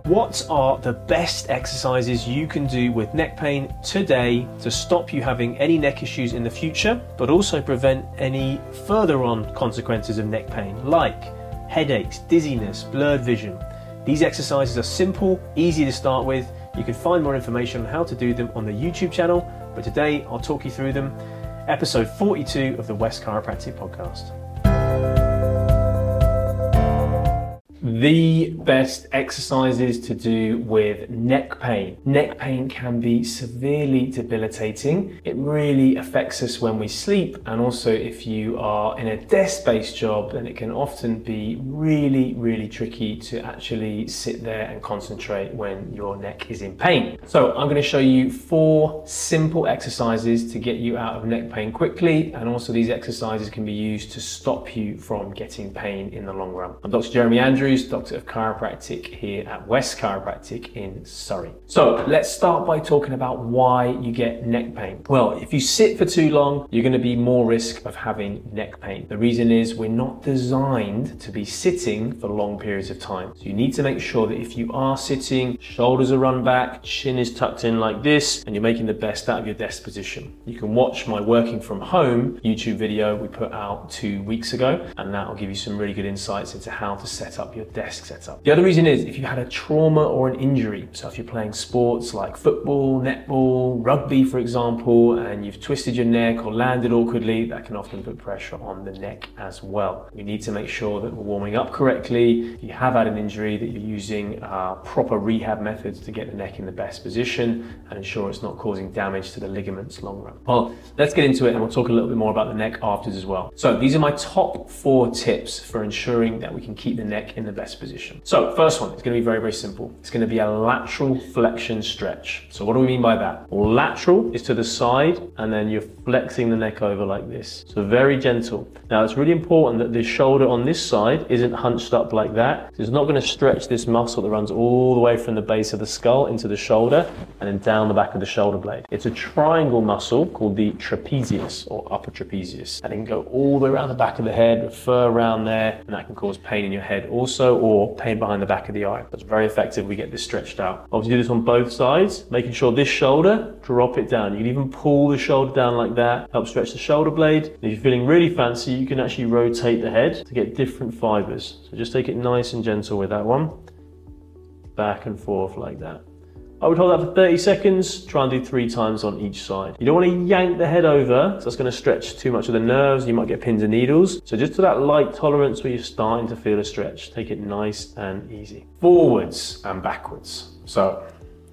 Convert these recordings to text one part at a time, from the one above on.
What are the best exercises you can do with neck pain today to stop you having any neck issues in the future, but also prevent any further on consequences of neck pain, like headaches, dizziness, blurred vision? These exercises are simple, easy to start with. You can find more information on how to do them on the YouTube channel, but today I'll talk you through them. Episode 42 of the West Chiropractic Podcast. The best exercises to do with neck pain. Neck pain can be severely debilitating. It really affects us when we sleep, and also if you are in a desk-based job, then it can often be really tricky to actually sit there and concentrate when your neck is in pain. So I'm going to show you 4 simple exercises to get you out of neck pain quickly, and also these exercises can be used to stop you from getting pain in the long run. I'm Dr. Jeremy Andrews, Doctor of Chiropractic here at West Chiropractic in Surrey. So let's start by talking about why you get neck pain. Well, if you sit for too long, you're going to be more risk of having neck pain. The reason is we're not designed to be sitting for long periods of time. So you need to make sure that if you are sitting, shoulders are run back, chin is tucked in like this, and you're making the best out of your desk position. You can watch my working from home YouTube video we put out 2 weeks ago, and that will give you some really good insights into how to set up your desk setup. The other reason is if you had a trauma or an injury, so if you're playing sports like football, netball, rugby for example, and you've twisted your neck or landed awkwardly, that can often put pressure on the neck as well. We need to make sure that we're warming up correctly. If you have had an injury, that you're using proper rehab methods to get the neck in the best position and ensure it's not causing damage to the ligaments long run. Well, let's get into it and we'll talk a little bit more about the neck afterwards as well. So these are my top 4 tips for ensuring that we can keep the neck in the best position. So first one is going to be very simple. It's going to be a lateral flexion stretch. So what do we mean by that? Well, lateral is to the side and then you're flexing the neck over like this. So very gentle. Now it's really important that the shoulder on this side isn't hunched up like that. It's not going to stretch this muscle that runs all the way from the base of the skull into the shoulder and then down the back of the shoulder blade. It's a triangle muscle called the trapezius or upper trapezius, and it can go all the way around the back of the head, refer around there, and that can cause pain in your head also, or pain behind the back of the eye. That's very effective. We get this stretched out. Obviously do this on both sides, making sure this shoulder, drop it down. You can even pull the shoulder down like that, help stretch the shoulder blade. If you're feeling really fancy, you can actually rotate the head to get different fibers. So just take it nice and gentle with that one. Back and forth like that. I would hold that for 30 seconds, try and do 3 times on each side. You don't want to yank the head over, because that's going to stretch too much of the nerves, you might get pins and needles. So just to that light tolerance where you're starting to feel a stretch, take it nice and easy. Forwards and backwards. So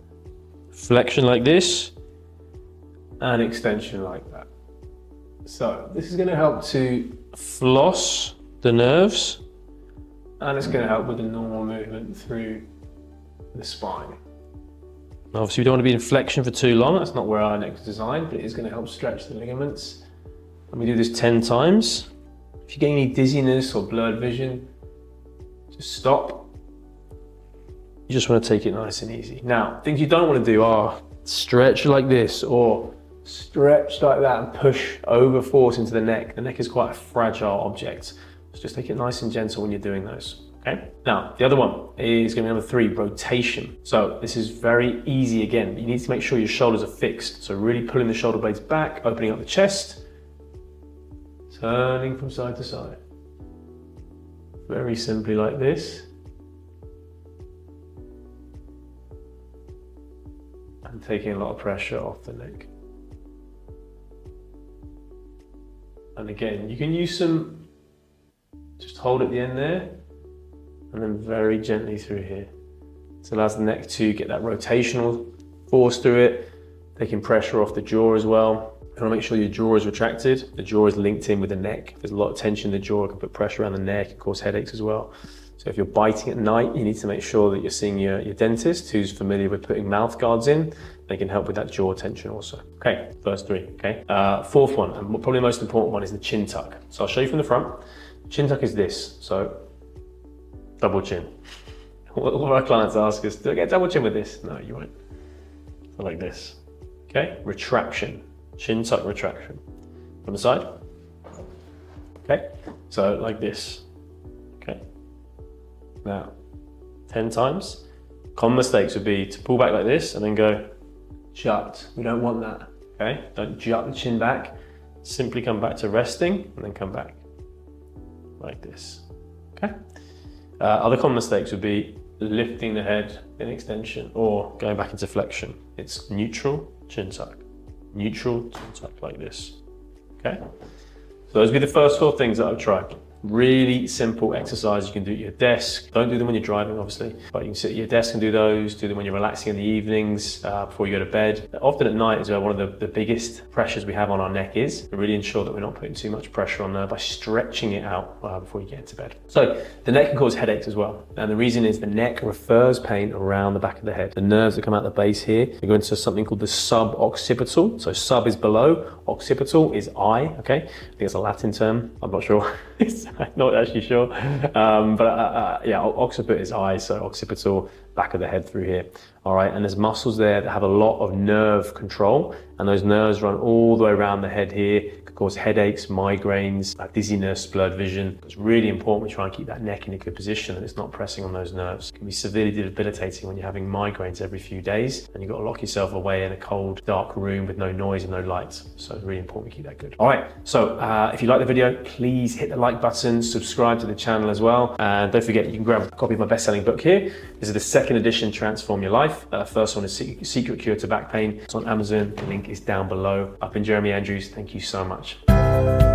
flexion like this, and extension like that. So this is going to help to floss the nerves, and it's going to help with the normal movement through the spine. Obviously we don't want to be in flexion for too long, that's not where our neck is designed, but it is going to help stretch the ligaments. And we do this 10 times. If you get any dizziness or blurred vision, just stop. You just want to take it nice and easy. Now, things you don't want to do are stretch like this or stretch like that and push over force into the neck. The neck is quite a fragile object, so just take it nice and gentle when you're doing those. Okay. Now, the other one is going to be number 3, rotation. So this is very easy again, but you need to make sure your shoulders are fixed. So really pulling the shoulder blades back, opening up the chest, turning from side to side. Very simply like this. And taking a lot of pressure off the neck. And again, you can use some, just hold at the end there, and then very gently through here. This allows the neck to get that rotational force through it, taking pressure off the jaw as well. You want to make sure your jaw is retracted. The jaw is linked in with the neck. If there's a lot of tension in the jaw, it can put pressure around the neck and cause headaches as well. So if you're biting at night, you need to make sure that you're seeing your dentist who's familiar with putting mouth guards in. They can help with that jaw tension also. Okay, first 3, okay. 4th one, and probably the most important one, is the chin tuck. So I'll show you from the front. Chin tuck is this, so double chin. All of our clients ask us, do I get double chin with this? No, you won't. So like this, okay? Retraction, chin tuck retraction. From the side, okay? So like this, okay? Now, 10 times. Common mistakes would be to pull back like this and then go jut. We don't want that, okay? Don't jut the chin back. Simply come back to resting and then come back like this, okay? Other common mistakes would be lifting the head in extension or going back into flexion. It's neutral, chin tuck. Neutral, chin tuck like this, okay? So those would be the first 4 things that I've tried. Really simple exercise you can do at your desk. Don't do them when you're driving, obviously, but you can sit at your desk and do those. Do them when you're relaxing in the evenings, before you go to bed. Often at night is where one of the biggest pressures we have on our neck is. To really ensure that we're not putting too much pressure on there by stretching it out before you get into bed. So the neck can cause headaches as well. And the reason is the neck refers pain around the back of the head. The nerves that come out the base here, they go into something called the suboccipital. So sub is below, occipital is eye, okay? I think it's a Latin term, I'm not sure. I'm not actually sure, yeah, occiput is eye, so occipital, back of the head through here. All right, and there's muscles there that have a lot of nerve control, and those nerves run all the way around the head here. Could cause headaches, migraines, dizziness, blurred vision. It's really important we try and keep that neck in a good position and it's not pressing on those nerves. It can be severely debilitating when you're having migraines every few days and you've got to lock yourself away in a cold, dark room with no noise and no lights. So it's really important we keep that good. All right, so if you like the video, please hit the like button, subscribe to the channel as well, and don't forget you can grab a copy of my best-selling book here. This is the 2nd edition, Transform Your Life. First one is Secret Cure to Back Pain. It's on Amazon. The link is down below. I've been Jeremy Andrews. Thank you so much.